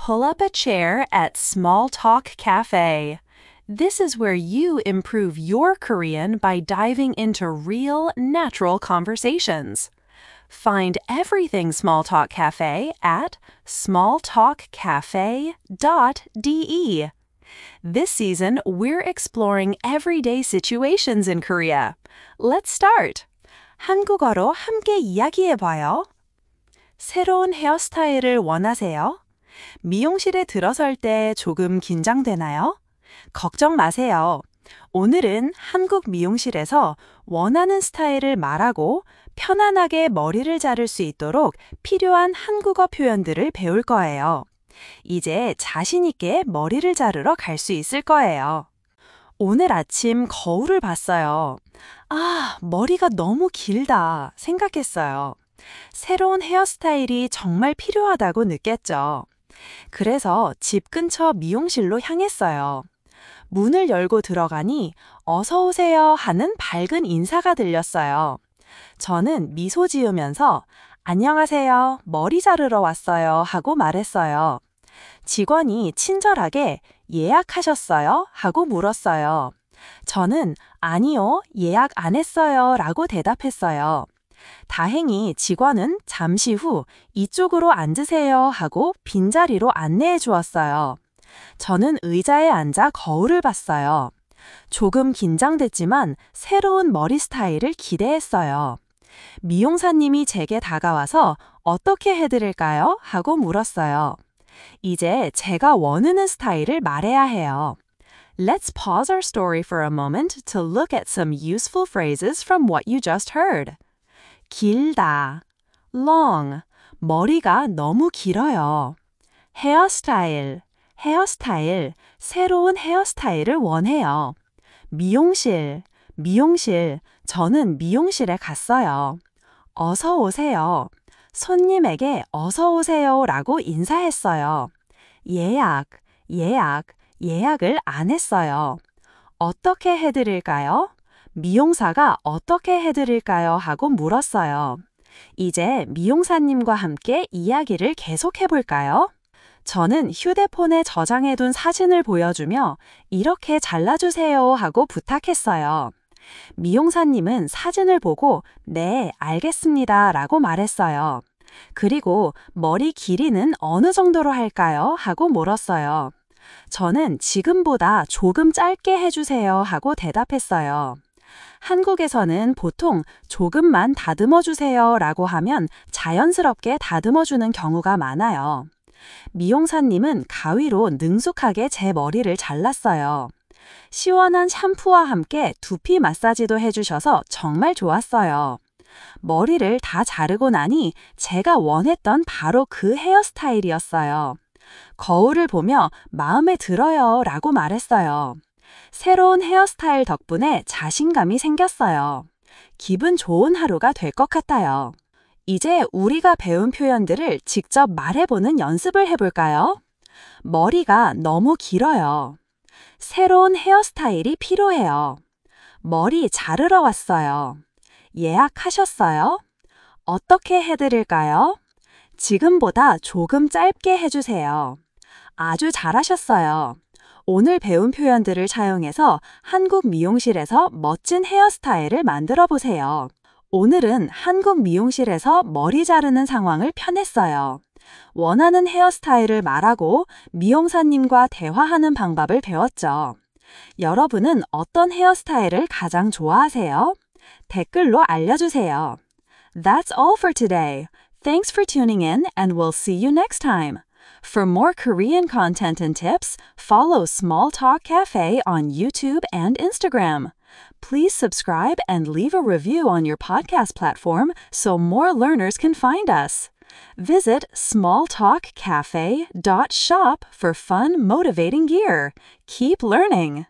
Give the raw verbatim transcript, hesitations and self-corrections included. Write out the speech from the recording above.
Pull up a chair at Small Talk Cafe. This is where you improve your Korean by diving into real, natural conversations. Find everything Small Talk Cafe at small talk cafe dot d e. This season, we're exploring everyday situations in Korea. Let's start. 한국어로 함께 이야기해봐요. 새로운 헤어스타일을 원하세요? 미용실에 들어설 때 조금 긴장되나요? 걱정 마세요. 오늘은 한국 미용실에서 원하는 스타일을 말하고 편안하게 머리를 자를 수 있도록 필요한 한국어 표현들을 배울 거예요. 이제 자신 있게 머리를 자르러 갈 수 있을 거예요. 오늘 아침 거울을 봤어요. 아, 머리가 너무 길다 생각했어요. 새로운 헤어스타일이 정말 필요하다고 느꼈죠. 그래서 집 근처 미용실로 향했어요. 문을 열고 들어가니 어서 오세요 하는 밝은 인사가 들렸어요. 저는 미소 지으면서 안녕하세요, 머리 자르러 왔어요 하고 말했어요. 직원이 친절하게 예약하셨어요? 하고 물었어요. 저는 아니요, 예약 안 했어요 라고 대답했어요. 다행히 직원은 잠시 후 이쪽으로 앉으세요 하고 빈자리로 안내해 주었어요. 저는 의자에 앉아 거울을 봤어요. 조금 긴장됐지만 새로운 머리 스타일을 기대했어요. 미용사님이 제게 다가와서 어떻게 해드릴까요? 하고 물었어요. 이제 제가 원하는 스타일을 말해야 해요. Let's pause our story for a moment to look at some useful phrases from what you just heard. 길다, long, 머리가 너무 길어요. 헤어스타일, 헤어스타일, 새로운 헤어스타일을 원해요. 미용실, 미용실, 저는 미용실에 갔어요. 어서 오세요. 손님에게 어서 오세요 라고 인사했어요. 예약, 예약, 예약을 안 했어요. 어떻게 해드릴까요? 미용사가 어떻게 해드릴까요? 하고 물었어요. 이제 미용사님과 함께 이야기를 계속해볼까요? 저는 휴대폰에 저장해둔 사진을 보여주며 이렇게 잘라주세요 하고 부탁했어요. 미용사님은 사진을 보고 네, 알겠습니다 라고 말했어요. 그리고 머리 길이는 어느 정도로 할까요? 하고 물었어요. 저는 지금보다 조금 짧게 해주세요 하고 대답했어요. 한국에서는 보통 조금만 다듬어 주세요 라고 하면 자연스럽게 다듬어 주는 경우가 많아요. 미용사님은 가위로 능숙하게 제 머리를 잘랐어요. 시원한 샴푸와 함께 두피 마사지도 해주셔서 정말 좋았어요. 머리를 다 자르고 나니 제가 원했던 바로 그 헤어스타일이었어요. 거울을 보며 마음에 들어요 라고 말했어요. 새로운 헤어스타일 덕분에 자신감이 생겼어요. 기분 좋은 하루가 될 것 같아요. 이제 우리가 배운 표현들을 직접 말해보는 연습을 해볼까요? 머리가 너무 길어요. 새로운 헤어스타일이 필요해요. 머리 자르러 왔어요. 예약하셨어요? 어떻게 해드릴까요? 지금보다 조금 짧게 해주세요. 아주 잘하셨어요. 오늘 배운 표현들을 사용해서 한국 미용실에서 멋진 헤어스타일을 만들어 보세요. 오늘은 한국 미용실에서 머리 자르는 상황을 펴냈어요. 원하는 헤어스타일을 말하고 미용사님과 대화하는 방법을 배웠죠. 여러분은 어떤 헤어스타일을 가장 좋아하세요? 댓글로 알려주세요. That's all for today. Thanks for tuning in and we'll see you next time. For more Korean content and tips, follow Small Talk Cafe on YouTube and Instagram. Please subscribe and leave a review on your podcast platform so more learners can find us. Visit small talk cafe dot shop for fun, motivating gear. Keep learning!